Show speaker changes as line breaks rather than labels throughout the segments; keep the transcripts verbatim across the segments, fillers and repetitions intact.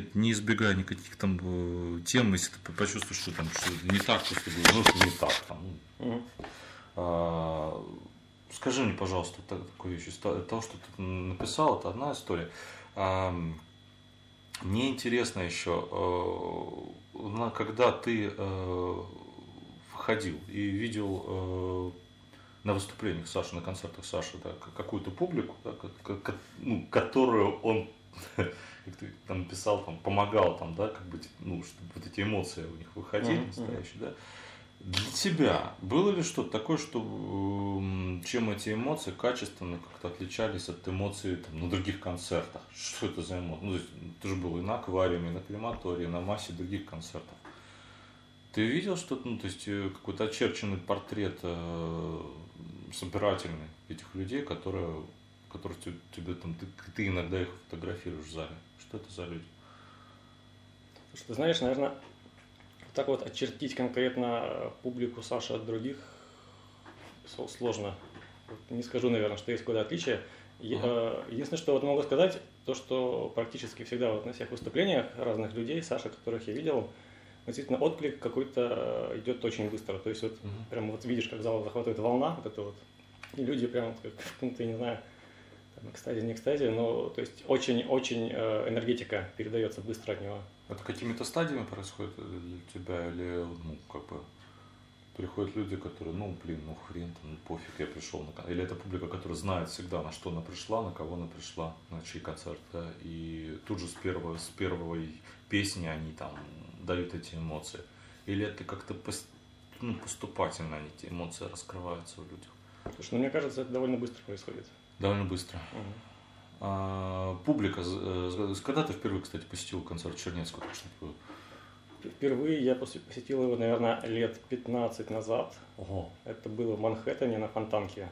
нет, не избегай никаких там э, тем, если ты почувствуешь, что там что не так, то ты ну, не так. Там, угу. а, скажи мне, пожалуйста, такую вещь. То, что ты написал, это одна история. А, мне интересно еще, э, когда ты э, входил и видел э, на выступлениях Саши, на концертах Саши, да, какую-то публику, да, как, ну, которую он, как ты там писал, там, помогал, там, да, как бы, ну, чтобы вот эти эмоции у них выходили, mm-hmm. настоящие, да. Для тебя было ли что-то такое, что чем эти эмоции качественно как-то отличались от эмоций там, на других концертах? Что это за эмоции? Ну, ты же был и на аквариуме, и на крематории, и на массе других концертов. Ты видел что-то, ну, то есть какой-то очерченный портрет э, собирательный этих людей, которые, которые тебе там, ты, ты иногда их фотографируешь в зале? Что это за люди?
Слушай, ты знаешь, наверное, так вот очертить конкретно публику Саши от других сложно. Не скажу, наверное, что есть какое-то отличие. Uh-huh. Единственное, что вот могу сказать, то, что практически всегда вот на всех выступлениях разных людей, Саши, которых я видел, действительно отклик какой-то идет очень быстро. То есть вот uh-huh. прям вот видишь, как зал захватывает волна, вот это вот, и люди прям как в каком-то, не знаю, там, экстазе, не экстазе, но то есть очень-очень энергетика передается быстро от него.
Это какими-то стадиями происходит для тебя, или ну, как бы приходят люди, которые, ну, блин, ну хрен, там, ну, пофиг, я пришел на концерт. Или это публика, которая знает всегда, на что она пришла, на кого она пришла, на чей концерт, да, и тут же с первой, с первой песни они там дают эти эмоции. Или это как-то ну, поступательно эти эмоции раскрываются у людей?
Слушай, ну мне кажется, это довольно быстро происходит.
Довольно быстро. Угу. А, публика, когда ты впервые, кстати, посетил концерт Чернецкого?
Впервые я посетил его, наверное, лет пятнадцать назад.
Ого.
Это было в Манхэттене на Фонтанке.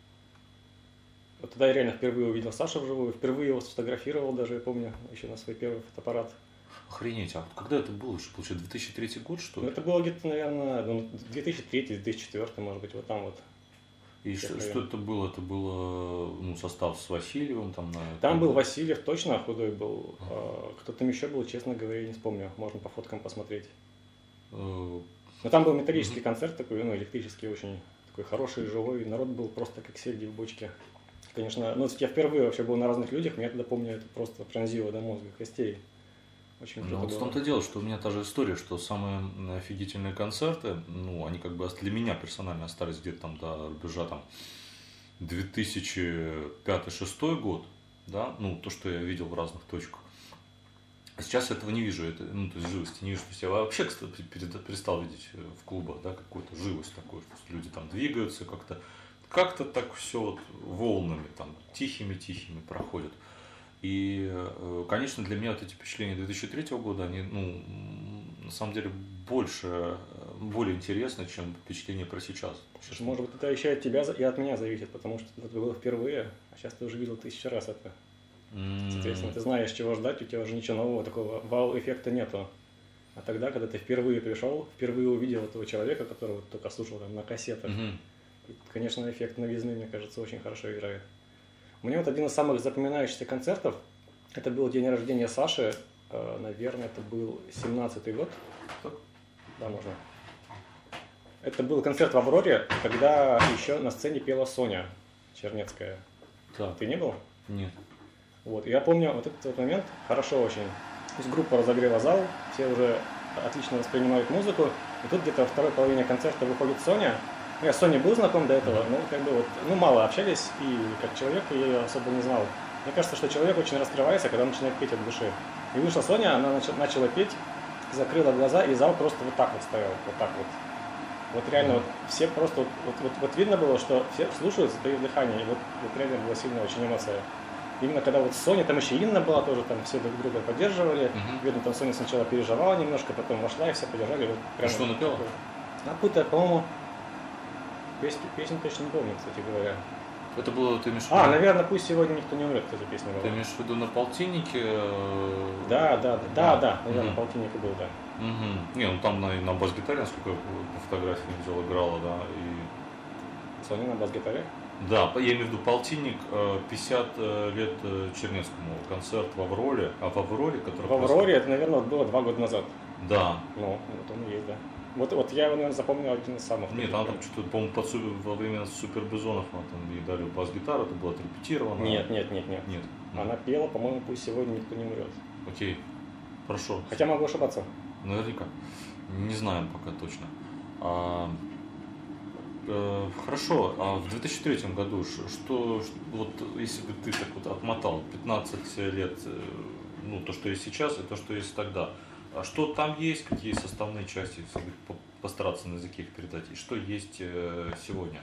Вот тогда я реально впервые увидел Сашу вживую, впервые его сфотографировал даже, я помню, еще на свой первый фотоаппарат.
Охренеть, а когда это было? Что, получается, две тысячи третий год, что ли?
Ну, это было где-то, наверное, ну, две тысячи третий - две тысячи четвёртый, может быть, вот там вот.
И что, что это было? Это было ну, состав с Васильевым? Там, на...
там был Васильев, точно худой был. А. Кто там еще был, честно говоря, не вспомню. Можно по фоткам посмотреть.
А.
Но там был металлический mm-hmm. концерт такой, ну, электрический, очень такой хороший, живой. Народ был просто как серьги в бочке. Конечно, ну, я впервые вообще был на разных людях, меня тогда, помню, это просто пронзило до мозга костей. Очень круто.
Ну, вот в том-то дело, что у меня та же история, что самые офигительные концерты, ну, они как бы для меня персонально остались где-то там до рубежа там две тысячи пятый - две тысячи шестой год, да, ну, то, что я видел в разных точках. А сейчас я этого не вижу, это, ну, то есть живости не вижу. То есть я вообще, кстати, перестал видеть в клубах, да, какую-то живость такую, что люди там двигаются как-то, как-то так все вот волнами, там, тихими-тихими проходят. И, конечно, для меня вот эти впечатления две тысячи третьего года, они, ну, на самом деле, больше, более интересны, чем впечатления про сейчас.
Слушай, может быть, это еще и от тебя и от меня зависит, потому что это было впервые, а сейчас ты уже видел тысячу раз это. Mm-hmm. Соответственно, ты знаешь, чего ждать, у тебя уже ничего нового, такого вау-эффекта нету. А тогда, когда ты впервые пришел, впервые увидел этого человека, которого ты только слушал там, на кассетах, mm-hmm. конечно, эффект новизны, мне кажется, очень хорошо играет. У меня вот один из самых запоминающихся концертов, это был день рождения Саши, наверное, это был семнадцатый год. Да, можно. Это был концерт в Авроре, когда еще на сцене пела Соня Чернецкая.
Да.
Ты не был?
Нет.
Вот, я помню вот этот вот момент хорошо очень. То есть группа разогрела зал, все уже отлично воспринимают музыку, и тут где-то во второй половине концерта выходит Соня. Я с Соней был знаком до этого, но как бы вот, ну, мало общались, и как человек я ее особо не знал. Мне кажется, что человек очень раскрывается, когда начинает петь от души. И вышла Соня, она нач- начала петь, закрыла глаза, и зал просто вот так вот стоял, вот так вот. Вот реально вот все просто, вот, вот, вот, вот видно было, что все слушают, затаив дыхание, и вот, вот реально была сильная очень эмоция. Именно когда вот Соня, там еще Инна была тоже, там все друг друга поддерживали. Uh-huh. Видно, там Соня сначала переживала немножко, потом вошла и все поддержали. Вот
прямо. И что она пела?
А какую-то, по-моему, песню, песню точно не помню, кстати говоря.
Это было, ты имеешь в
виду? А, наверное, пусть сегодня никто не умрет, эта песня была.
Ты имеешь в виду на полтиннике?
Да, да, да, да, да, наверное, на полтиннике был, да.
Угу. Не, ну там на, на бас-гитаре, насколько я по фотографии видел, играла, да, и...
Соня на бас-гитаре?
Да, я имею в виду полтинник, пятьдесят лет Чернецкому, концерт в Авроре, а в Авроре, который...
В Авроре это, наверное, было два года назад.
Да.
Ну, вот он и есть, да. Вот, вот я его, наверное, запомнил один из самых.
Нет, она там что-то, по-моему, под, во время Супер Бизонов она там ей дали бас-гитару, это было отрепетировано.
Нет, нет, нет, нет.
Нет.
Она пела, по-моему, «Пусть сегодня никто не умрет».
Окей, хорошо.
Хотя могу ошибаться.
Наверняка. Не знаем пока точно. А, э, хорошо, а в две тысячи третьем году, что, что, вот если бы ты так вот отмотал пятнадцать лет, ну, то, что есть сейчас, и то, что есть тогда, а что там есть, какие составные части, если постараться на языке их передать, и что есть сегодня?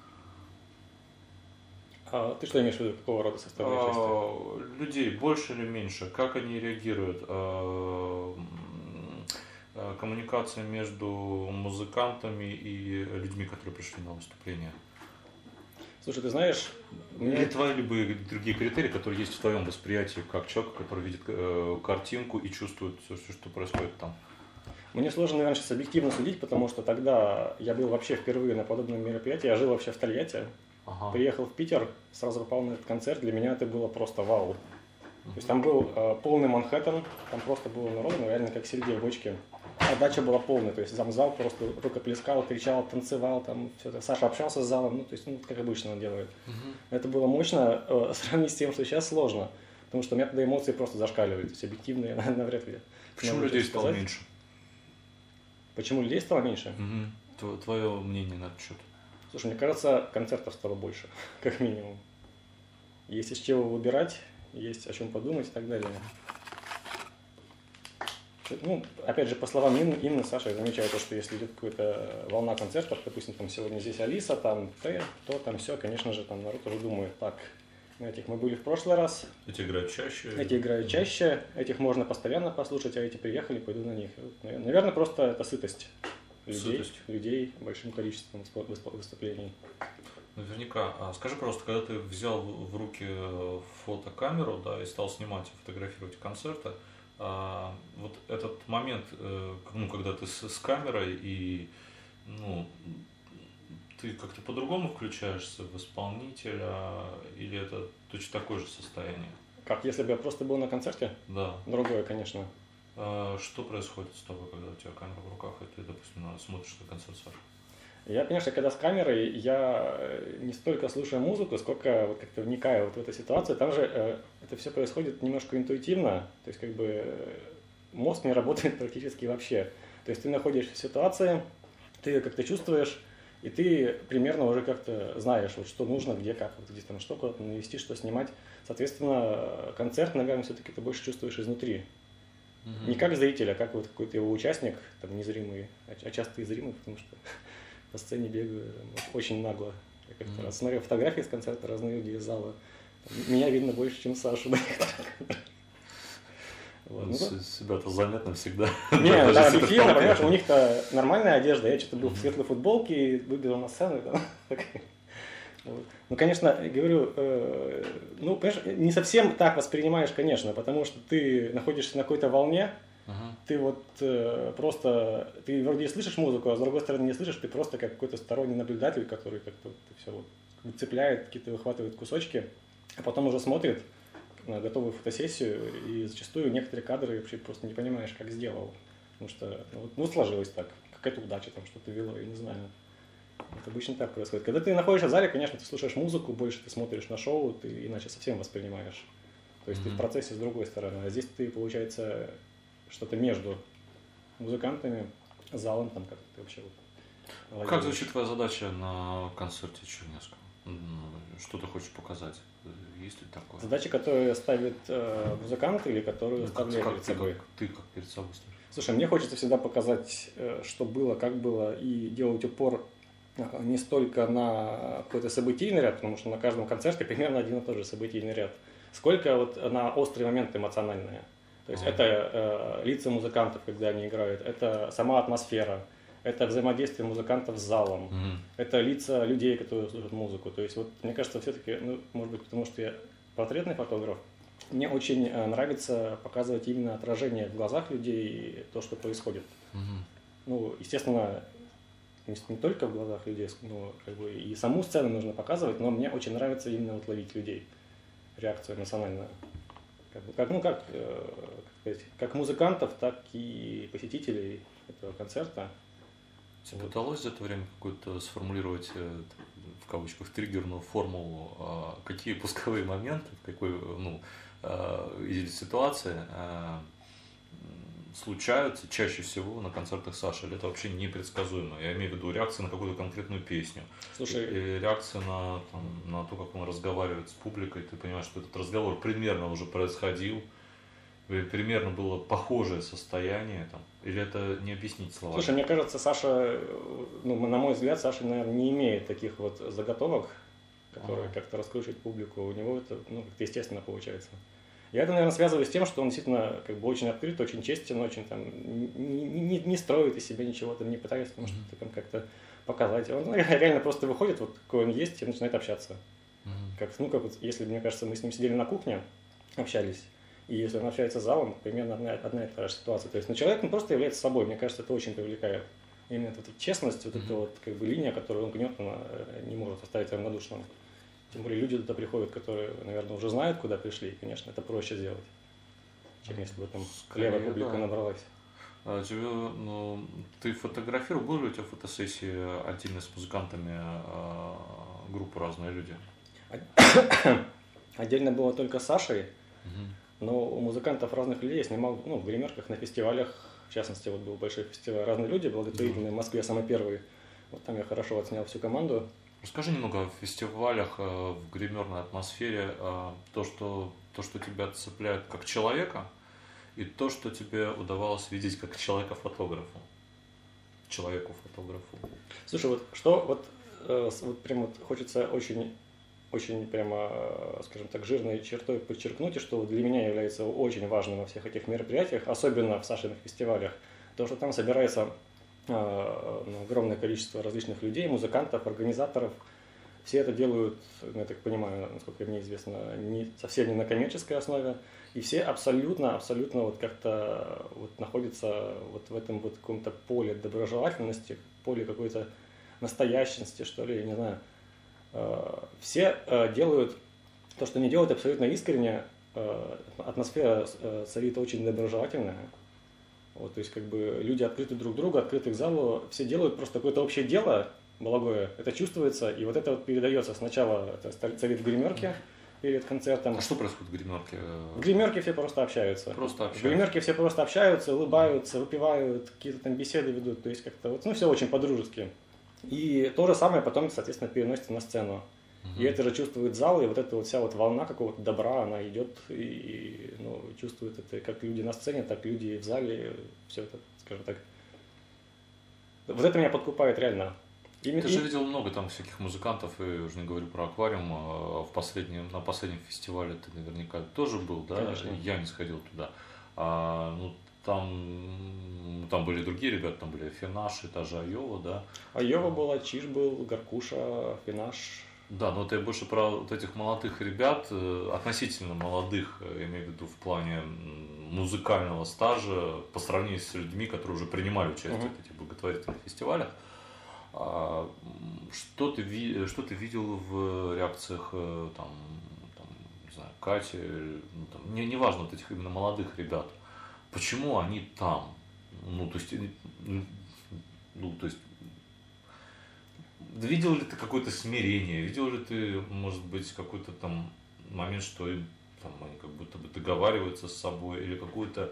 А ты что имеешь в виду, какого рода составные части?
А, людей больше или меньше? Как они реагируют? А, коммуникация между музыкантами и людьми, которые пришли на выступление?
Слушай, ты знаешь...
Или мне... твои любые другие критерии, которые есть в твоем восприятии, как человека, который видит э, картинку и чувствует все, что происходит там?
Мне сложно, наверное, сейчас объективно судить, потому что тогда я был вообще впервые на подобном мероприятии, я жил вообще в Тольятти, ага. Приехал в Питер, сразу попал на этот концерт, для меня это было просто вау. То есть там был э, полный Манхэттен, там просто было народу, ну, реально как сельди в бочке. А дача была полная, то есть замзал просто рукоплескал, кричал, танцевал, там все это. Саша общался с залом, ну, то есть, ну, как обычно он делает. Uh-huh. Это было мощно, э, сравнить с тем, что сейчас сложно, потому что у меня тогда эмоции просто зашкаливают, то есть объективные навряд ли.
Почему людей стало меньше?
Почему людей стало меньше?
Uh-huh. Твое мнение на этот счет?
Слушай, мне кажется, концертов стало больше, как минимум. Есть из чего выбирать, есть о чем подумать и так далее. Ну, опять же, по словам Инны, Инны Саша, я замечаю то, что если идет какая-то волна концертов, допустим, там сегодня здесь Алиса, там ты, то там все, конечно же, там народ уже думает, так, этих мы были в прошлый раз.
Эти играют чаще.
Эти играют чаще, этих можно постоянно послушать, а эти приехали, пойду на них. Наверное, просто это сытость людей, сытость. людей большим количеством выступлений.
Наверняка. А скажи, пожалуйста, когда ты взял в руки фотокамеру, да, и стал снимать и фотографировать концерты, а, вот этот момент, ну, когда ты с, с камерой и, ну, ты как-то по-другому включаешься в исполнителя, или это точно такое же состояние?
Как, если бы я просто был на концерте?
Да.
Другое, конечно.
А, что происходит с тобой, когда у тебя камера в руках, и ты, допустим, смотришь на концерт Саши?
Я, конечно, когда с камерой, я не столько слушаю музыку, сколько вот как-то вникаю вот в эту ситуацию. Там же э, это все происходит немножко интуитивно, то есть как бы мозг не работает практически вообще. То есть ты находишься в ситуации, ты ее как-то чувствуешь, и ты примерно уже как-то знаешь, вот, что нужно, где, как, вот, где там что куда-то навести, что снимать. Соответственно, концерт, наверное, все-таки ты больше чувствуешь изнутри. Mm-hmm. Не как зритель, а как вот какой-то его участник, там, незримый, а часто и зримый, потому что по сцене бегаю очень нагло. Я как-то mm-hmm. раз смотрел фотографии с концерта, разные люди из зала. Меня видно больше, чем Сашу.
Вот. Ну, себя-то заметно всегда.
Не, да, объективно, понимаешь, у них-то нормальная одежда. Я что-то был в светлой футболке и выбежал на сцену. Вот. Ну, конечно, говорю, э, ну, понимаешь, не совсем так воспринимаешь, конечно, потому что ты находишься на какой-то волне, uh-huh. ты вот э, просто, ты вроде и слышишь музыку, а с другой стороны не слышишь, ты просто как какой-то сторонний наблюдатель, который как-то все вот выцепляет, какие-то выхватывает кусочки, а потом уже смотрит на готовую фотосессию, и зачастую некоторые кадры вообще просто не понимаешь, как сделал, потому что ну, ну сложилось так, какая-то удача там что-то вело, я не знаю. Это обычно так происходит. Когда ты находишься в зале, конечно, ты слушаешь музыку, больше ты смотришь на шоу, ты иначе совсем воспринимаешь. То есть mm-hmm. ты в процессе с другой стороны. А здесь ты, получается, что-то между музыкантами, залом, там как ты вообще вот.
Как звучит твоя задача на концерте Чернецкого? Что ты хочешь показать? Есть ли такое?
Задача, которую ставит э, музыкант или которую ну, ставляет перед
ты,
собой?
Как, ты как перед собой ставишь?
Слушай, мне хочется всегда показать, э, что было, как было, и делать упор не столько на какой-то событийный ряд, потому что на каждом концерте примерно один и тот же событийный ряд, сколько вот на острые моменты эмоциональные. То есть mm-hmm. это э, лица музыкантов, когда они играют, это сама атмосфера, это взаимодействие музыкантов с залом, mm-hmm. это лица людей, которые слушают музыку. То есть вот мне кажется, все-таки, ну, может быть, потому что я портретный фотограф, мне очень э, нравится показывать именно отражение в глазах людей, то, что происходит. Mm-hmm. Ну, естественно, не, не только в глазах людей, но как бы и саму сцену нужно показывать, но мне очень нравится именно вот ловить людей, реакцию эмоциональную. Как, бы, как, ну, как, э, как, сказать, как музыкантов, так и посетителей этого концерта.
Тебе вот. Удалось за это время какую-то сформулировать, в кавычках, триггерную формулу, какие пусковые моменты, в какой ну, ситуации случаются чаще всего на концертах Саши, или это вообще непредсказуемо? Я имею в виду реакция на какую-то конкретную песню.
Слушай,
или реакция на, там, на то, как он разговаривает с публикой, ты понимаешь, что этот разговор примерно уже происходил, примерно было похожее состояние, там, или это не объяснить словами?
Слушай, мне кажется, Саша, ну, на мой взгляд, Саша, наверное, не имеет таких вот заготовок, которые ага. как-то раскручивают публику. У него это, ну, как-то естественно получается. Я это, наверное, связываю с тем, что он действительно как бы очень открыт, очень честен, очень там не, не, не строит из себя ничего, там, не пытается там, что-то там как-то показать. Он реально просто выходит, вот какой он есть, и начинает общаться.
Mm-hmm.
Как, ну, как вот, если, мне кажется, мы с ним сидели на кухне, общались, и если он общается с залом, примерно одна, одна и та же ситуация. То есть, ну, человек он просто является собой, мне кажется, это очень привлекает. Именно эта вот честность, вот mm-hmm. эта вот как бы линия, которую он гнет, она не может оставить равнодушным. Тем более люди туда приходят, которые, наверное, уже знают, куда пришли, и, конечно, это проще сделать, чем если бы там левая публика да. набралась.
А тебе, ну, ты фотографировал, были ли у тебя фотосессии отдельно с музыкантами, а, группы «Разные люди»?
Отдельно было только с Сашей,
угу.
но у музыкантов «Разных людей» я снимал ну, в гримерках на фестивалях, в частности, вот был большой фестиваль «Разные люди», благотворительный, в Москве самый первый. Вот там я хорошо отснял всю команду.
Расскажи немного о фестивалях, в гримерной атмосфере, то, что, то, что тебя цепляет как человека, и то, что тебе удавалось видеть как человека-фотографу, человеку-фотографу.
Слушай, вот что вот, вот прям вот хочется очень, очень прямо, скажем так, жирной чертой подчеркнуть, и что для меня является очень важным во всех этих мероприятиях, особенно в Сашиных фестивалях, то, что там собирается огромное количество различных людей, музыкантов, организаторов. Все это делают, я так понимаю, насколько мне известно, не, совсем не на коммерческой основе. И все абсолютно, абсолютно вот как-то вот находятся вот в этом вот каком-то поле доброжелательности, поле какой-то настоящности, что ли, я не знаю. Все делают то, что они делают, абсолютно искренне. Атмосфера царит очень доброжелательная. Вот, то есть, как бы люди открыты друг другу, открыты к залу, все делают просто какое-то общее дело, благое, это чувствуется, и вот это вот передается сначала, это царит в гримерке перед концертом.
А что происходит в гримерке?
В гримерке все просто общаются.
Просто общаются.
В гримерке все просто общаются, улыбаются, выпивают, какие-то там беседы ведут, то есть как-то вот, ну, все очень по-дружески. И то же самое потом, соответственно, переносится на сцену. И это же чувствует зал, и вот эта вот вся вот волна какого-то добра, она идет и ну, чувствует это как люди на сцене, так и люди в зале, все это, скажем так. Вот это меня подкупает реально.
И, Ты и... же видел много там всяких музыкантов, и уже не говорю про аквариум, а в последнем, на последнем фестивале ты наверняка тоже был, да?
Конечно.
Я не сходил туда. А, ну, там, там были другие ребята, там были Финаш и та же Айова, да?
Айова была, Чиж был, Гаркуша, Финаш.
Да, но это я больше про вот этих молодых ребят, относительно молодых, я имею в виду в плане музыкального стажа, по сравнению с людьми, которые уже принимали участие uh-huh. в этих благотворительных фестивалях. Что ты, что ты видел в реакциях там, там, не знаю, Кати, ну, там, не, не важно, вот этих именно молодых ребят, почему они там? Ну, то есть, ну, то есть видел ли ты какое-то смирение, видел ли ты, может быть, какой-то там момент, что там, они как будто бы договариваются с собой, или какую-то...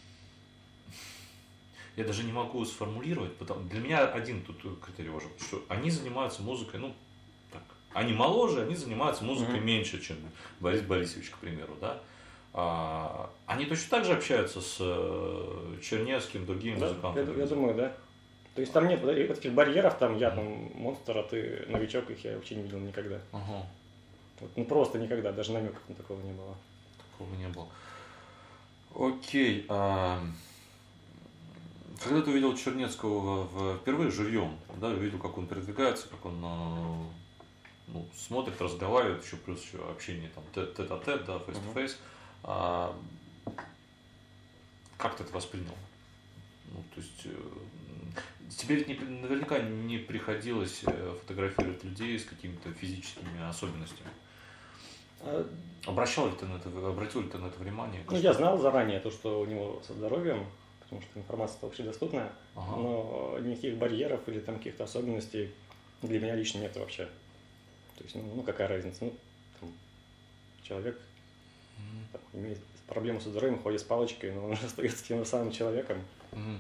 Я даже не могу сформулировать, потому для меня один тут критерий важен, что они занимаются музыкой, ну, так, они моложе, они занимаются музыкой mm-hmm. меньше, чем Борис Борисович, к примеру, да. А, они точно так же общаются с Чернецким, другими
да,
музыкантами?
Я, я думаю, да. То есть там нет таких барьеров, там я там монстр, а ты новичок, их я вообще не видел никогда.
Ага.
Вот, ну просто никогда, даже намеков на такого не было.
Такого не было. Окей. А... Когда ты увидел Чернецкого впервые живьем, да, увидел, как он передвигается, как он ну, смотрит, разговаривает, еще плюс еще общение там тет-а-тет, да, face-to-face. Uh-huh. А... Как ты это воспринял? Ну, то есть тебе ведь не, наверняка не приходилось фотографировать людей с какими-то физическими особенностями.
А,
Обращал ли ты на это, обратил ли ты на это внимание?
ну, я знал заранее то, что у него со здоровьем, потому что информация общедоступная,
Ага.
но никаких барьеров или там каких-то особенностей для меня лично нет вообще. То есть, ну, ну какая разница? Ну, там, человек там, имеет проблему со здоровьем, ходит с палочкой, но он же остается тем же самым человеком.
Мгм.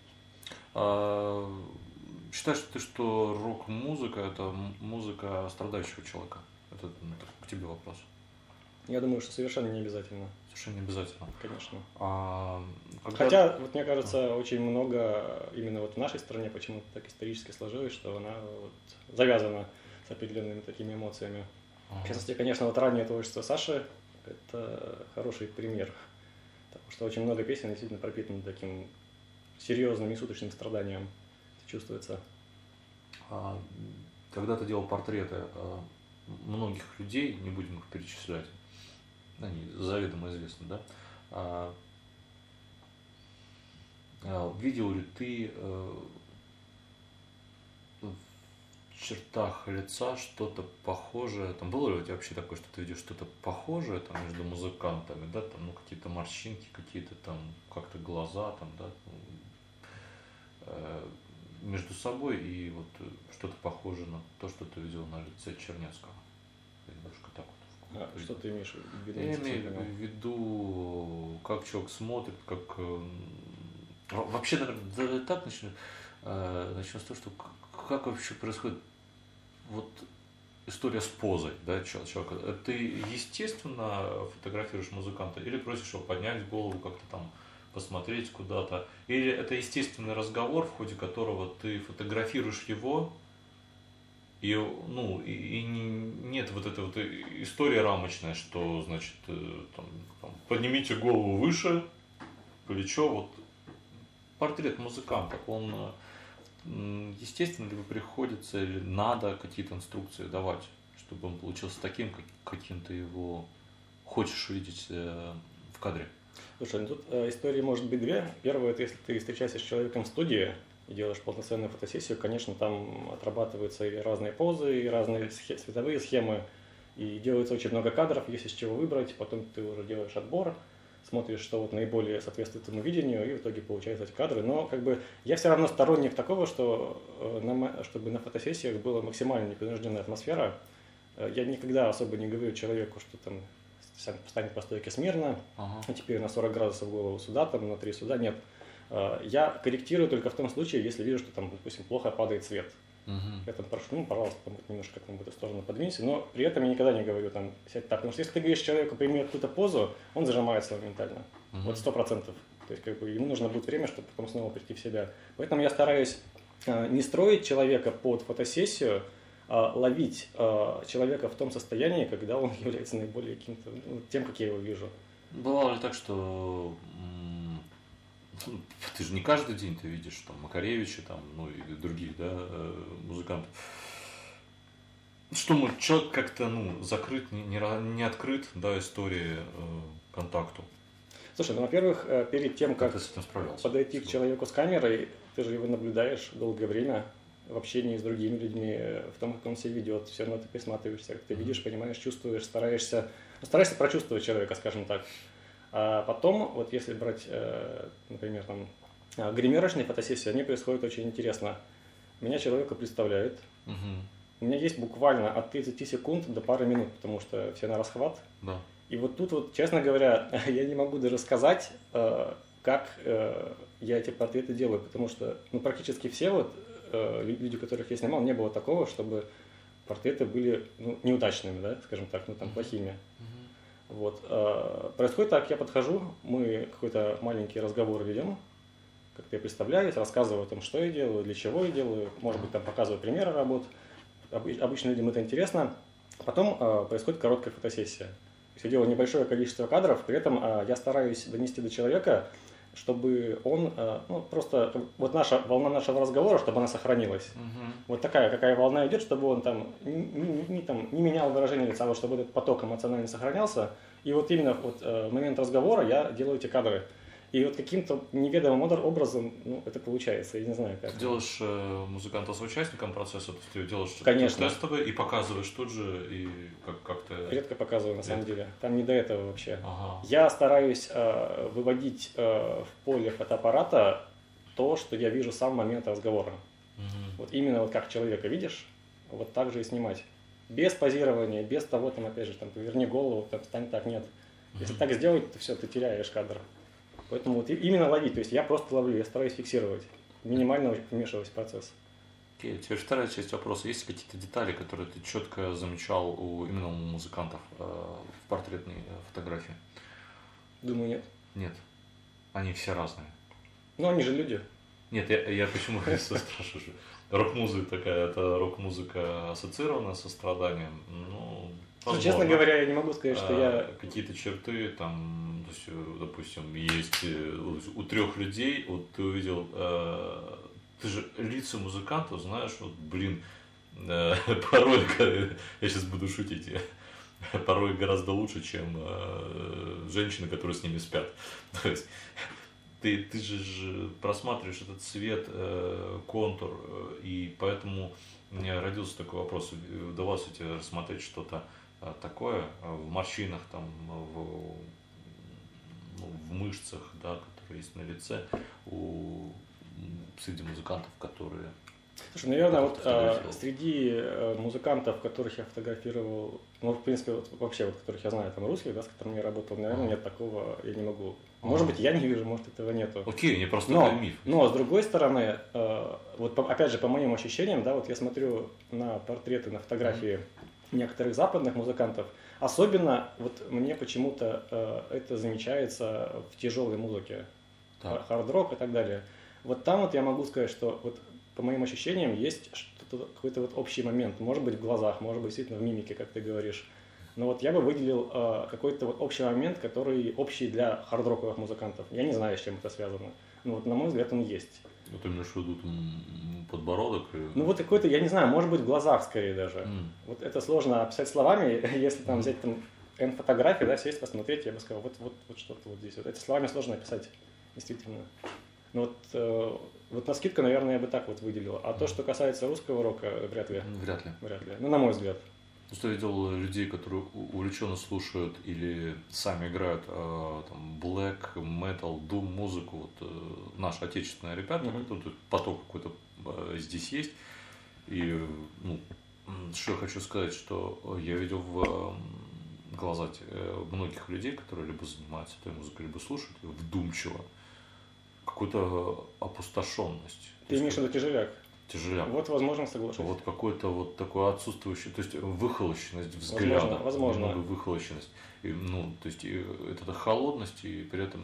А, считаешь ты, что рок-музыка это м- музыка страдающего человека? Это ну, так, к тебе вопрос.
Я думаю, что совершенно не обязательно,
Совершенно не обязательно.
конечно.
А, когда-
Хотя, вот мне кажется, очень много именно вот в нашей стране почему-то так исторически сложилось, что она вот завязана с определенными такими эмоциями.
Ага.
В частности, конечно, вот раннее творчество Саши – это хороший пример, потому что очень много песен действительно пропитаны таким серьезным и суточным страданием, это чувствуется.
А, когда ты делал портреты а, многих людей, не будем их перечислять, они заведомо известны, да? А, а, видел ли ты э, в чертах лица что-то похожее? Там было ли у тебя вообще такое, что ты видишь что-то похожее там, между музыкантами, да, там, ну, какие-то морщинки, какие-то там, как-то глаза, там, да, э, между собой и вот э, что-то похожее на то, что ты видел на лице Чернецкого? Немножко так вот.
А что ты имеешь в виду?
Я
не совсем
имею
понял.
в виду, как человек смотрит, как... э, во- Вообще, наверное, да, так начнем, э, начнем с того, что к- как вообще происходит вот история с позой, да, чел- человека. Э, Ты естественно фотографируешь музыканта или просишь его поднять голову, как-то там посмотреть куда-то, или это естественный разговор, в ходе которого ты фотографируешь его, и, ну, и, и не- нет вот этой вот и- истории рамочной, что, значит, э, там, там, поднимите голову выше, плечо, вот портрет музыканта, он, э, м, естественно, либо приходится, или надо какие-то инструкции давать, чтобы он получился таким, как- каким ты его хочешь видеть э, в кадре.
Слушай, ну тут э, истории может быть две. Первая – это если ты встречаешься с человеком в студии и делаешь полноценную фотосессию, конечно, там отрабатываются и разные позы, и разные схе- цветовые схемы, и делается очень много кадров, есть из чего выбрать, потом ты уже делаешь отбор, смотришь, что вот наиболее соответствует твоему видению, и в итоге получаются эти кадры. Но как бы я все равно сторонник такого, что э, на мо- чтобы на фотосессиях была максимально непринужденная атмосфера. Э, Я никогда особо не говорю человеку, что там сам встанет по стойке смирно,
Ага.
а теперь на сорок градусов голову сюда, там на три сюда. Нет. Э, Я корректирую только в том случае, если вижу, что там, допустим, плохо падает свет.
Мгм.
Я там прошу, ну, пожалуйста, там, вот немножко там, в эту сторону подвинься, но при этом я никогда не говорю там сядь так, потому что если ты говоришь человеку, прими какую-то позу, он зажимается моментально,
Мгм.
вот сто процентов. То есть как бы ему нужно будет время, чтобы потом снова прийти в себя. Поэтому я стараюсь э, не строить человека под фотосессию, а ловить э, человека в том состоянии, когда он является наиболее каким-то, ну, тем, как я его вижу.
Бывало ли так, что м, ты же не каждый день ты видишь там Макаревича, там, ну и других, да, э, музыкантов. Что мы, человек как-то, ну, закрыт, не, не, ра- не открыт, да, истории э, контакту.
Слушай, ну, во-первых, э, перед тем,
Как
как
ты с этим справлялся?
подойти к человеку с камерой, ты же его наблюдаешь долгое время в общении с другими людьми, в том, как он себя ведет, все равно ты присматриваешься, как ты видишь, понимаешь, чувствуешь, стараешься, ну, стараешься прочувствовать человека, скажем так. А потом, вот если брать, э, например, там, э, гримерочные фотосессии, они происходят очень интересно. Меня человека представляют,
Мгм.
у меня есть буквально от тридцати секунд до пары минут, потому что все на расхват.
Да.
И вот тут вот, честно говоря, я не могу даже сказать, э, как э, я эти портреты делаю, потому что ну, практически все вот э, лю- люди, которых я снимал, не было такого, чтобы портреты были ну, неудачными, да, скажем так, ну там плохими. Вот. э, Происходит так, я подхожу, мы какой-то маленький разговор ведем, как-то я представляюсь, рассказываю о том, что я делаю, для чего я делаю, может быть, там показываю примеры работ. Обы- Обычно людям это интересно. Потом э, происходит короткая фотосессия. То есть я делаю небольшое количество кадров, при этом э, я стараюсь донести до человека, чтобы он, э, ну, просто, как бы, вот наша волна нашего разговора, чтобы она сохранилась.
Мгм.
Вот такая, какая волна идет, чтобы он там не, не- не там, не менял выражение лица, а вот чтобы этот поток эмоционально сохранялся. И вот именно вот, э, в момент разговора я делаю эти кадры. И вот каким-то неведомым образом, ну, это получается, я не знаю как.
Ты делаешь э, музыканта с участником процесса, то есть ты делаешь
Конечно.
тестовый и показываешь тут же, и как- как-то...
Редко показываю, на самом
Редко.
деле. Там не до этого вообще.
Ага.
Я стараюсь э, выводить э, в поле фотоаппарата то, что я вижу сам в момент разговора.
Мгм.
Вот именно вот как человека видишь, вот так же и снимать. Без позирования, без того, там, опять же, там, поверни голову, там, стань так, нет. Если
Мгм.
так сделать, то все, ты теряешь кадр. Поэтому вот и- именно ловить, то есть я просто ловлю, я стараюсь фиксировать, минимально вмешиваясь в процесс.
Окей, теперь вторая часть вопроса. Есть ли какие-то детали, которые ты четко замечал у, именно у музыкантов э, в портретной э, фотографии?
Думаю, нет.
Нет. Они все разные.
Но они же люди.
Нет, я, я почему спрашиваю? Рок-музыка такая, это рок-музыка ассоциирована со страданием. Ну,
Ну,
возможно.
честно говоря, я не могу сказать, что
А,
я...
Какие-то черты, там, то есть, э, допустим, есть э, у, у трех людей, вот ты увидел, э, ты же лица музыкантов знаешь, вот, блин, э, порой, я сейчас буду шутить, порой гораздо лучше, чем э, женщины, которые с ними спят. То есть, ты, ты же ж просматриваешь этот цвет, э, контур, э, и поэтому у меня родился такой вопрос, удавалось ли тебе рассмотреть что-то э, такое э, в морщинах, там, в, ну, в мышцах, да, которые есть на лице у, среди музыкантов, которые...
Слушай, наверное,
Которых
вот
ты
а,
фотографировал.
среди э, музыкантов, которых я фотографировал, ну, в принципе, вот, вообще, вот, которых я знаю, там, русских, да, с которыми я работал, наверное,
Ага.
нет такого, я не могу. Может
Ага.
быть, я не вижу, может, этого нету.
Окей, не просто
Но,
такой миф.
но, с другой стороны, э, вот по- опять же, по моим ощущениям, да, вот я смотрю на портреты, на фотографии некоторых западных музыкантов, особенно вот мне почему-то э, это замечается в тяжелой музыке,
Так.
хард-рок и так далее. Вот там вот я могу сказать, что вот по моим ощущениям есть что-то, какой-то вот общий момент, может быть в глазах, может быть действительно в мимике, как ты говоришь. Но вот я бы выделил э, какой-то вот общий момент, который общий для хард-роковых музыкантов. Я не знаю, с чем это связано. Но вот на мой взгляд он есть.
Ну, ты имеешь в виду там, подбородок? И...
Ну вот какой-то, я не знаю, может быть в глазах скорее даже.
М.
Вот это сложно описать словами, если там взять там N фотографии, да, сесть, посмотреть, я бы сказал, вот, вот, вот что-то вот здесь. Вот эти словами сложно описать, действительно. Ну вот, э, вот на скидку, наверное, я бы так вот выделил. А то, что касается русского рока, вряд ли.
Вряд ли.
Вряд ли. Ну, на мой взгляд.
Просто я видел людей, которые у- увлеченно слушают или сами играют э, там, black, metal, doom музыку. Вот э, наши отечественные ребята,
Мгм.
ну, тут поток какой-то э, здесь есть. И э, ну, м, что я хочу сказать, что я видел в э, глаза те- э, многих людей, которые либо занимаются этой музыкой, либо слушают ее вдумчиво, какую-то опустошенность.
Ты имеешь в виду тяжеляк?
Тяжеляк.
Вот, возможно, соглашусь.
Вот какой-то вот такой отсутствующий, то есть выхолощенность взгляда,
Возможно, возможно.
немного выхолощенность, и, ну, то есть и это холодность и при этом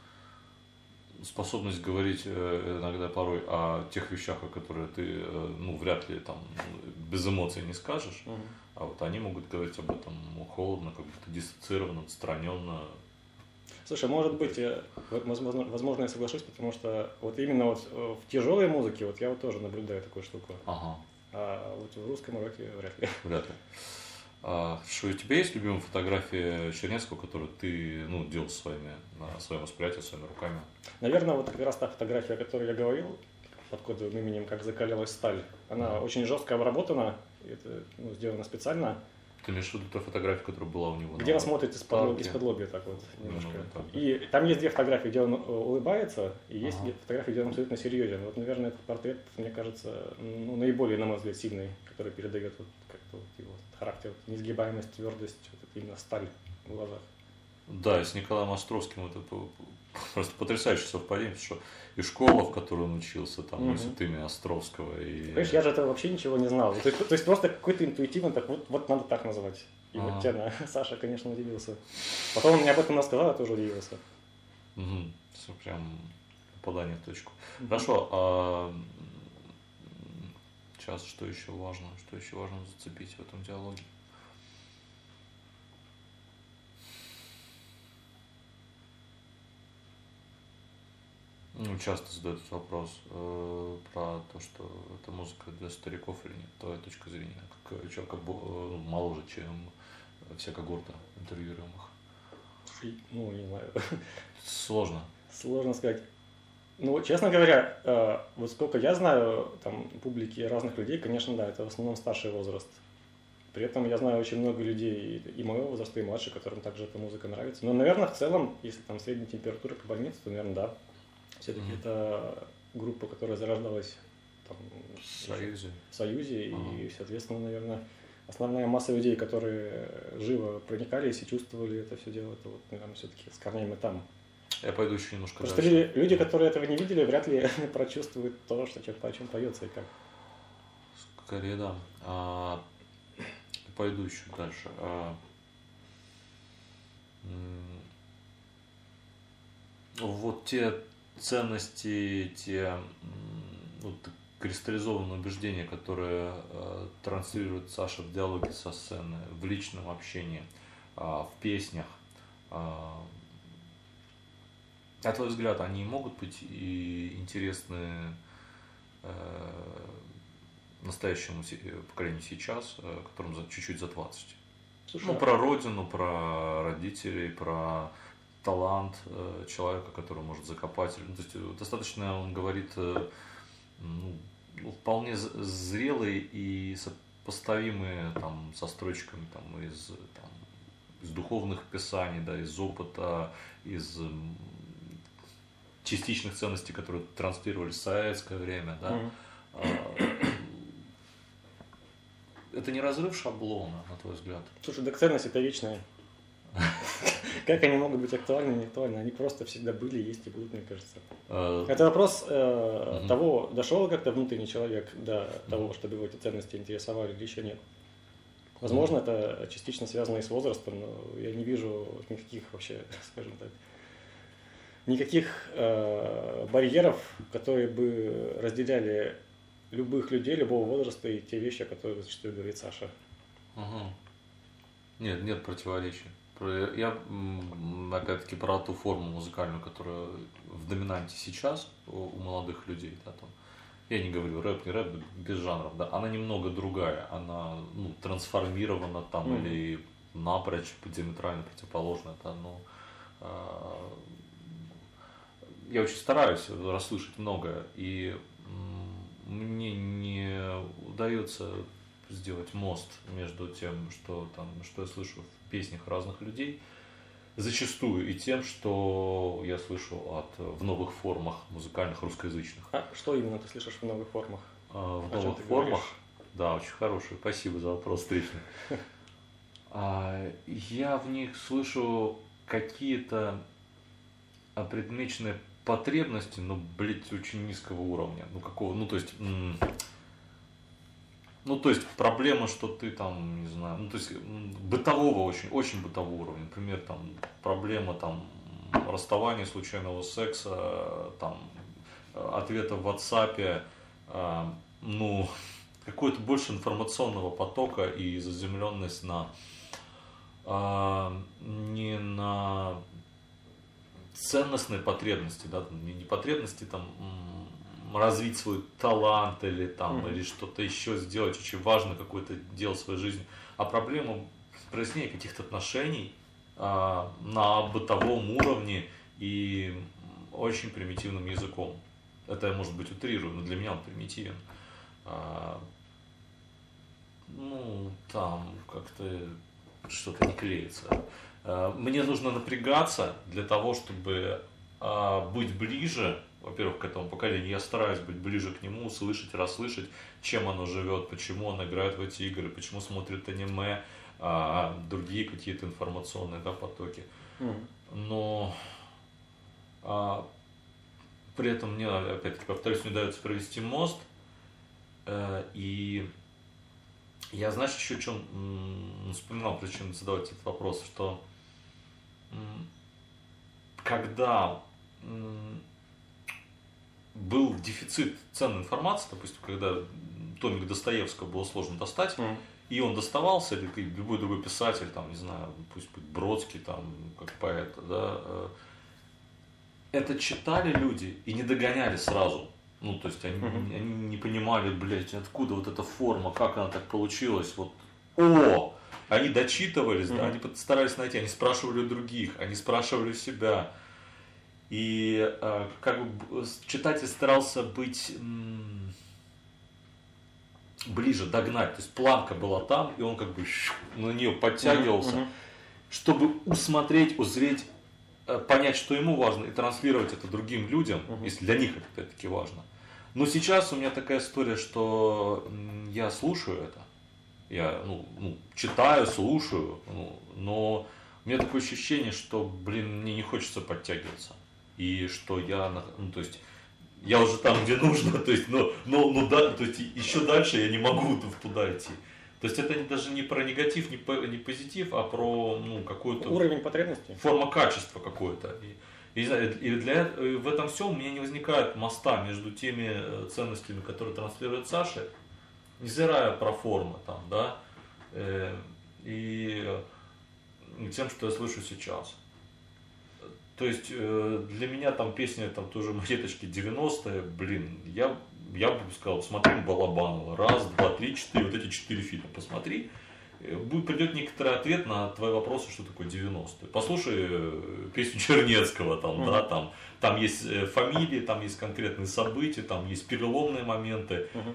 ну, способность говорить э, иногда порой о тех вещах, о которых ты э, ну вряд ли там без эмоций не скажешь,
Мгм.
а вот они могут говорить об этом ну, холодно, как будто дистанцированно, отстраненно.
Слушай, может быть, э, вот, возможно, возможно, я соглашусь, потому что вот именно вот э, в тяжелой музыке вот я вот тоже наблюдаю такую штуку.
Ага,
А вот в русском роке вряд ли.
вряд ли. А, Хорошо, у тебя есть любимая фотография Чернецкого, которую ты ну, делал своими, на своем восприятии, своими руками?
Наверное, вот как раз та фотография, о которой я говорил, под кодовым именем «Как закалялась сталь», она
Да.
очень жестко обработана, это ну, сделано специально.
Ты имеешь в виду ту фотографию, которая была у него?
Где
на
он смотрит из-под,
Да,
лоб-
где?
из-под лобья так вот немножко.
Ну, так, да.
И там есть две фотографии, где он э, улыбается, и есть
Ага.
где- фотографии, где он абсолютно серьезен. Вот, наверное, этот портрет, мне кажется, ну, наиболее, на мой взгляд, сильный, который передает вот, как-то вот его характер, вот, несгибаемость, твердость, вот это именно сталь в глазах.
Да, и с Николаем Островским это по- просто потрясающее совпадение, потому что и школа, в которой он учился, там,
Мгм.
институтами Островского. И...
Понимаешь, я же этого вообще ничего не знал. То есть, то есть просто какой-то интуитивно так вот, вот надо так называть. И
Ага.
вот тяна. Саша, конечно, удивился. Потом он мне об этом рассказал, я тоже удивился.
Мгм. Всё прям попадание в точку. Хорошо, а м, сейчас что еще важно? Что еще важно зацепить в этом диалоге? Ну, часто задают этот вопрос э, про то, что это музыка для стариков или нет. Твоя точка зрения, как человека бо- э, моложе, чем вся когорта интервьюируемых.
Слушай, ну, не знаю.
Сложно.
Сложно сказать. Ну, честно говоря, э, вот сколько я знаю там публики разных людей, конечно, да, это в основном старший возраст. При этом я знаю очень много людей и моего возраста, и младше, которым также эта музыка нравится. Но, наверное, в целом, если там средняя температура по больнице, то, наверное, да. Все-таки mm-hmm. это группа, которая зарождалась там,
в Союзе,
в Союзе
uh-huh.
и, соответственно, наверное, основная масса людей, которые живо проникались и чувствовали это все дело, это вот, наверное, все-таки с корнями там.
Я пойду еще немножко
Просто
дальше.
Люди, люди, которые этого не видели, вряд ли прочувствуют то, что, о чем поется и как.
Скорее, да. А, пойду еще дальше. А, м- вот те ценности, те вот, кристаллизованные убеждения, которые э, транслирует Саша в диалоге со сцены, в личном общении, э, в песнях. Э, на твой взгляд, они могут быть и интересны э, настоящему поколению сейчас, э, которым за, чуть-чуть за двадцать? Слушай, ну, про родину, про родителей, про талант э, человека, который может закопать. Ну, то есть достаточно, он говорит, э, ну, вполне зрелые и сопоставимые там, со строчками там, из, там, из духовных писаний, да, из опыта, из частичных ценностей, которые транслировались в советское время. Да. Mm-hmm. Это не разрыв шаблона, на твой взгляд?
Слушай, так ценность это вечная. Как они могут быть актуальны, не актуальны? Они просто всегда были, есть и будут, мне кажется. Это вопрос э, того, дошел как-то внутренний человек до того, чтобы его эти ценности интересовали или еще нет. Возможно, это частично связано и с возрастом, но я не вижу никаких вообще, скажем так, никаких э, барьеров, которые бы разделяли любых людей, любого возраста и те вещи, о которых зачастую говорит Саша.
Угу. Нет, нет противоречий. Я опять-таки про ту форму музыкальную, которая в доминанте сейчас у молодых людей. Да, там, я не говорю рэп, не рэп, без жанров. Да, она немного другая. Она ну, трансформирована там mm. или напрочь диаметрально противоположна. Да, но, э, я очень стараюсь расслышать многое. И мне не удается сделать мост между тем, что, там, что я слышу в песнях разных людей, зачастую и тем, что я слышу от, в новых формах музыкальных русскоязычных.
А что именно ты слышишь в новых формах?
А, в О новых формах? Говоришь? Да, очень хороший. Спасибо за вопрос встречный. а, я в них слышу какие-то предмеченные потребности, но, блядь, очень низкого уровня. Ну, какого, ну, то есть... М- Ну, то есть, проблема, что ты там, не знаю, ну, то есть, бытового очень, очень бытового уровня. Например, там, проблема, там, расставания, случайного секса, там, ответа в WhatsApp, э, ну, какое-то больше информационного потока и заземленность на, э, не на ценностные потребности, да, не, не потребности, там, развить свой талант или, там, mm-hmm. или что-то еще сделать, очень важно какое-то дело в своей жизни, а проблема прояснения каких-то отношений а, на бытовом уровне и очень примитивным языком. Это я, может быть, утрирую, но для меня он примитивен. А, ну, там как-то что-то не клеится. А, мне нужно напрягаться для того, чтобы а, быть ближе, во-первых, к этому поколению. Я стараюсь быть ближе к нему, слышать, расслышать, чем оно живет, почему он играет в эти игры, почему смотрит аниме, а, другие какие-то информационные, да, потоки. Mm. Но а, при этом мне, опять-таки, повторюсь, не удается провести мост. Э, и я, знаешь, еще о чем м, вспоминал, прежде чем задавать этот вопрос, что м, когда м, был дефицит ценной информации, допустим, когда томик Достоевского было сложно достать, mm. и он доставался, или любой другой писатель, там, не знаю, пусть будет Бродский, там, как поэт, да, это читали люди и не догоняли сразу. Ну, то есть, они, mm-hmm. они не понимали, блядь, откуда вот эта форма, как она так получилась, вот, о! Они дочитывались, mm-hmm. да, они старались найти, они спрашивали у других, они спрашивали себя. И э, как бы читатель старался быть м, ближе, догнать. То есть планка была там, и он как бы на нее подтягивался, uh-huh, uh-huh. чтобы усмотреть, узреть, э, понять, что ему важно, и транслировать это другим людям, uh-huh. если для них это опять-таки важно. Но сейчас у меня такая история, что м, я слушаю это, я ну, ну, читаю, слушаю, ну, но у меня такое ощущение, что, блин, мне не хочется подтягиваться. И что я, ну, то есть, я уже там, где нужно, то есть, но, но, ну, да, то есть, еще дальше я не могу туда идти. То есть, это даже не про негатив, не, по, не позитив, а про, ну, какой-то...
Уровень потребностей.
Форма качества какое-то. И, и, и для, и в этом всем у меня не возникает моста между теми ценностями, которые транслирует Саша, невзирая про формы, там, да, э, и тем, что я слышу сейчас. То есть э, для меня там песня там тоже монеточки девяностые, блин, я, я бы сказал, смотри Балабанова, раз, два, три, четыре, вот эти четыре фильма посмотри, будет, придет некоторый ответ на твои вопросы, что такое девяностые. Послушай э, песню Чернецкого, там, mm-hmm. да, там, там есть фамилии, там есть конкретные события, там есть переломные моменты. Mm-hmm.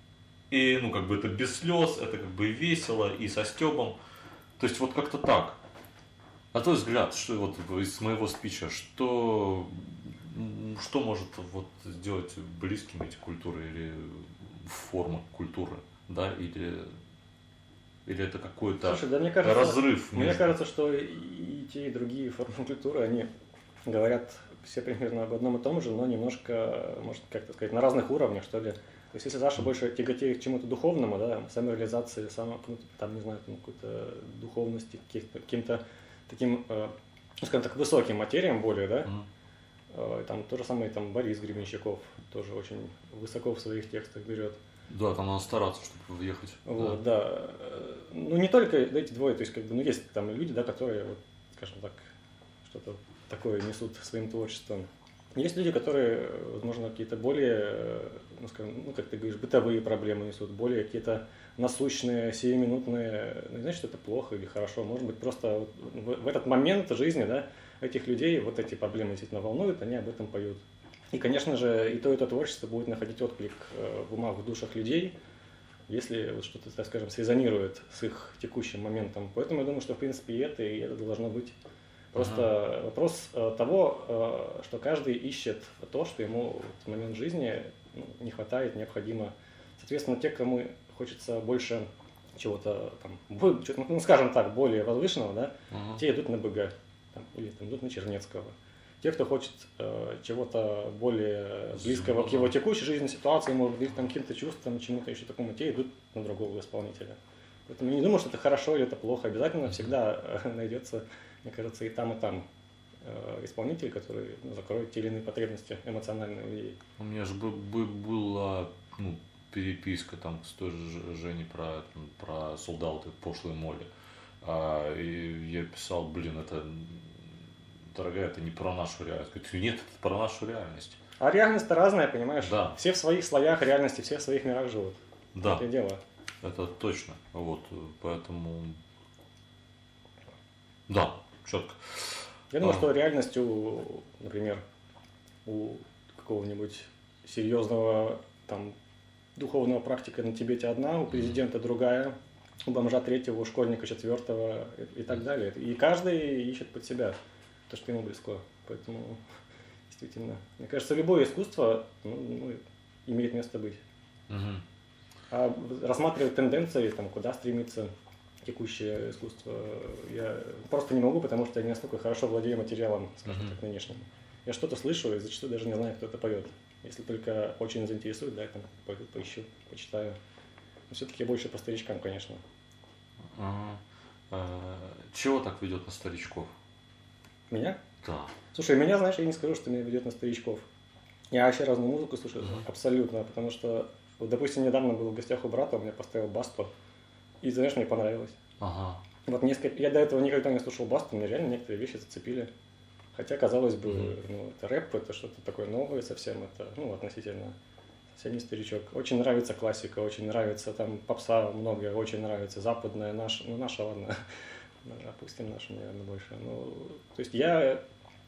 И, ну, как бы это без слез, это как бы весело и со стёбом. То есть вот как-то так. На твой взгляд, что вот из моего спича, что, что может вот сделать близкими эти культуры или форма культуры, да, или, или это какой-то
Слушай, да, мне кажется,
разрыв?
Мне между... кажется, что и те, и другие формы культуры, они говорят все примерно об одном и том же, но немножко, может, как-то сказать, на разных уровнях, что ли. То есть, если Саша больше тяготеет к чему-то духовному, да, самореализации, само, там, не знаю, там, какой-то духовности, каким-то таким, э, скажем так, высоким материям более, да, mm. э, там то же самое, там, Борис Гребенщиков тоже очень высоко в своих текстах берет.
Да, там надо стараться, чтобы въехать.
Вот, да. да. Ну, не только эти двое, то есть, как бы, ну, есть там люди, да, которые, вот, скажем так, что-то такое несут своим творчеством. Есть люди, которые, возможно, какие-то более, ну, скажем, ну, как ты говоришь, бытовые проблемы несут, более какие-то насущные, сиюминутные, ну, не значит, что это плохо или хорошо, может быть, просто вот в, в этот момент жизни, да, этих людей вот эти проблемы действительно волнуют, они об этом поют. И, конечно же, и то, и то творчество будет находить отклик в умах, в душах людей, если вот что-то, так скажем, срезонирует с их текущим моментом. Поэтому я думаю, что, в принципе, и это, и это должно быть. Просто ага. вопрос того, что каждый ищет то, что ему в момент жизни не хватает, необходимо. Соответственно, те, кому хочется больше чего-то, там, ну, скажем так, более возвышенного, да, ага. те идут на БГ там, или там, идут на Чернецкого. Те, кто хочет э, чего-то более близкого к его текущей жизненной ситуации, может быть, там, каким-то чувствам, чему-то еще такому, те идут на другого исполнителя. Поэтому я не думаю, что это хорошо или это плохо. Обязательно всегда э, найдется, мне кажется, и там, и там э, исполнитель, который ну, закроет те или иные потребности эмоциональные у людей.
У меня же была ну, переписка там с той же Женей про, про солдаты пошлой моли. А, и я писал, блин, это, дорогая, это не про нашу реальность. Говорит, нет, это про нашу реальность.
А реальность-то разная, понимаешь?
Да.
Все в своих слоях реальности, все в своих мирах живут.
Да.
Это дело.
Это точно. Вот, поэтому... Да, четко.
Я думаю, а. что реальность у, например, у какого-нибудь серьезного там духовного практика на Тибете одна, у президента другая, у бомжа третьего, у школьника четвертого и, и так далее. И каждый ищет под себя то, что ему близко. Поэтому, действительно, мне кажется, любое искусство ну, ну, имеет место быть.
Угу.
А рассматривать тенденции, там, куда стремится текущее искусство, я просто не могу, потому что я не настолько хорошо владею материалом, скажем uh-huh. так, нынешним. Я что-то слышу и зачастую даже не знаю, кто это поет. Если только очень заинтересует, да, я там пойду, поищу, почитаю. Но все-таки я больше по старичкам, конечно.
Uh-huh. Uh, чего так ведет на старичков?
Меня?
Да.
Слушай, меня, знаешь, я не скажу, что меня ведет на старичков. Я вообще разную музыку слушаю, uh-huh. абсолютно, потому что, вот, допустим, недавно был в гостях у брата, он мне поставил Басту. И, знаешь, мне понравилось.
Ага.
Вот несколько... Я до этого никогда не слушал Басту, мне реально некоторые вещи зацепили. Хотя, казалось бы, mm-hmm. ну, это рэп, это что-то такое новое совсем, это, ну, относительно совсем не старичок. Очень нравится классика, очень нравится там попса много, очень нравится западная, наша, ну, наша, ладно, опустим нашу, наверное, больше. Ну, то есть я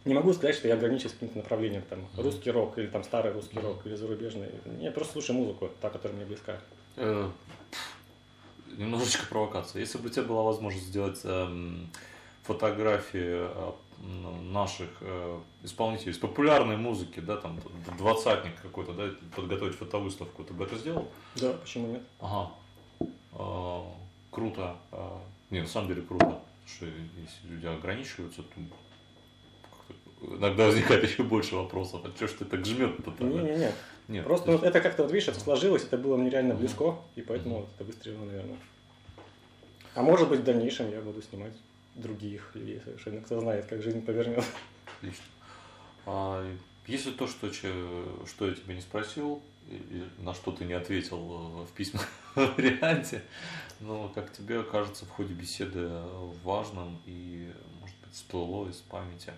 не могу сказать, что я ограничусь каким-то направлением, там, mm-hmm. русский рок, или там старый русский mm-hmm. рок, или зарубежный. Я просто слушаю музыку, та, которая мне близка.
Э, немножечко провокация. Если бы у тебя была возможность сделать э, фотографии э, наших э, исполнителей из популярной музыки, да, там, двадцатник какой-то, да, подготовить фотовыставку, ты бы это сделал?
Да, почему нет?
Ага. Э, круто. Э, не, на самом деле круто, что если люди ограничиваются, то иногда возникает еще больше вопросов. А что ж ты так жмет-то?
Не-не-не. Нет, просто есть... вот это как-то, вот видишь, это сложилось, это было мне реально близко, mm-hmm. и поэтому mm-hmm. вот это выстрелило, наверное. А может быть, в дальнейшем я буду снимать других людей совершенно. Кто знает, как жизнь повернет.
Отлично. А если то, что, что я тебя не спросил, и на что ты не ответил в письменном варианте, но, как тебе кажется, в ходе беседы важным и, может быть, всплыло из памяти,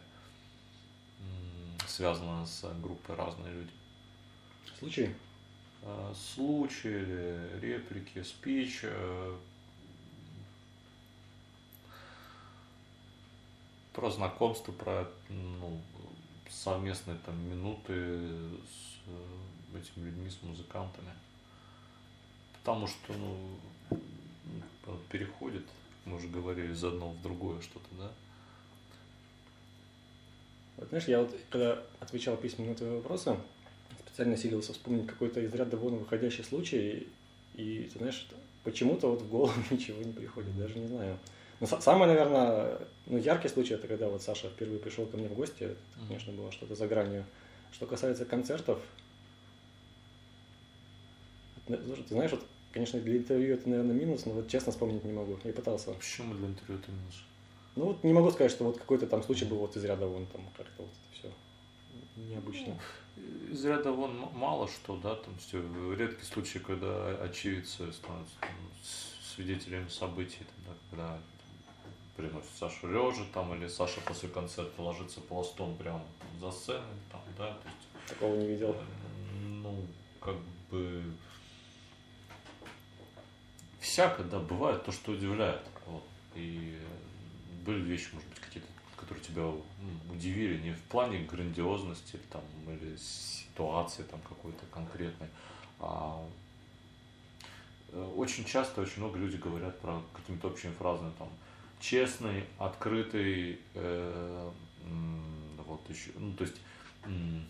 связано с группой «Разные люди».
Случай?
Случаи, реплики, спич, про знакомство, про ну, совместные там минуты с этими людьми, с музыкантами. Потому что ну, переходит, мы уже говорили, из одного в другое что-то, да?
Вот, знаешь, я вот когда отвечал письменно на твои вопросы, специально силился вспомнить какой-то из ряда вон выходящий случай, и, и ты знаешь, почему-то вот в голову ничего не приходит, даже не знаю. Но самый, наверное, ну, яркий случай, это когда вот Саша впервые пришел ко мне в гости, это, конечно, было что-то за гранью. Что касается концертов, ты знаешь, вот, конечно, для интервью это, наверное, минус, но вот честно вспомнить не могу. Я пытался.
Почему для интервью это минус?
Ну вот не могу сказать, что вот какой-то там случай был вот из ряда вон, там как-то вот это все необычно.
Ну, из ряда вон мало что, да, там все редкие случаи, когда очевидцы становятся там, свидетелями событий, там, да, когда приносят Сашу лежа там, или Саша после концерта ложится пластом прямо за сценой, там, да, то есть,
такого не видел.
Ну, как бы всяко, да, бывает то, что удивляет, вот, и были вещи, может быть, какие-то, которые тебя ну, удивили не в плане грандиозности там, или ситуации там, какой-то конкретной, а очень часто очень много людей говорят про какими-то общими фразами там честный, открытый, э, вот еще, ну то есть м-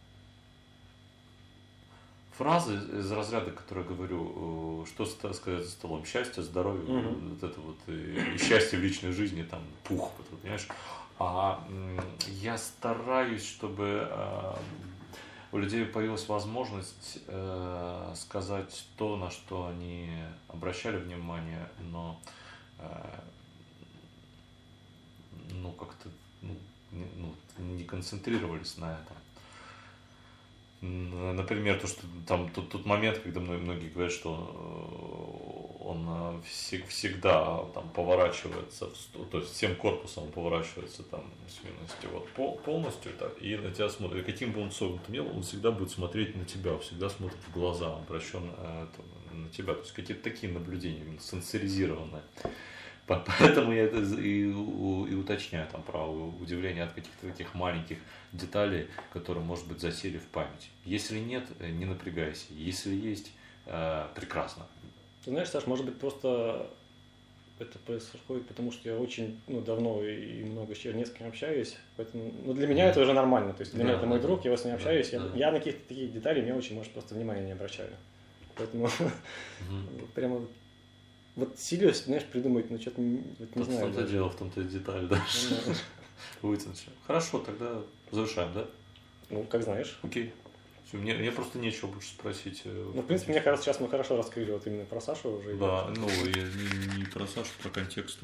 фразы из разряда, которые я говорю, что сказать за столом, счастье, здоровье, mm-hmm. вот это вот, и, и счастье в личной жизни, там, пух, вот, понимаешь, а я стараюсь, чтобы э, у людей появилась возможность э, сказать то, на что они обращали внимание, но э, ну, как-то ну, не, ну, не концентрировались на этом. Например, то, что там тот, тот момент, когда многие говорят, что он всегда там поворачивается, в, то есть всем корпусом он поворачивается там с вот, полностью, так, и на тебя смотрит. Каким бы он согнутым ни был, он всегда будет смотреть на тебя, всегда смотрит в глаза, он обращен на тебя. То есть какие-то такие наблюдения, сенсоризированные. Поэтому я это и, и уточняю там про удивление от каких-то таких маленьких деталей, которые, может быть, засели в память. Если нет, не напрягайся. Если есть, э, прекрасно.
Ты знаешь, Саш, может быть, просто это происходит, потому что я очень ну, давно и много с чем с кем общаюсь. Поэтому, ну, для меня mm. это уже нормально. То есть для да, меня это мой да, друг, я вот с ним общаюсь. Да, я, да. я на каких-то таких деталей мне очень, может, просто внимания не обращаю. Поэтому mm. прямо... Вот силюсь, знаешь, придумать, ну что-то не, вот, не
знаю. В том-то даже. Дело, в том-то и деталь, да. Вытянуть. Хорошо, тогда завершаем, да?
Ну, как знаешь.
Окей. Все, мне, мне просто нечего больше спросить.
Ну, в принципе, мне кажется, сейчас мы хорошо раскрыли вот именно про Сашу уже.
Да, ну, и не, не про Сашу, про контекст.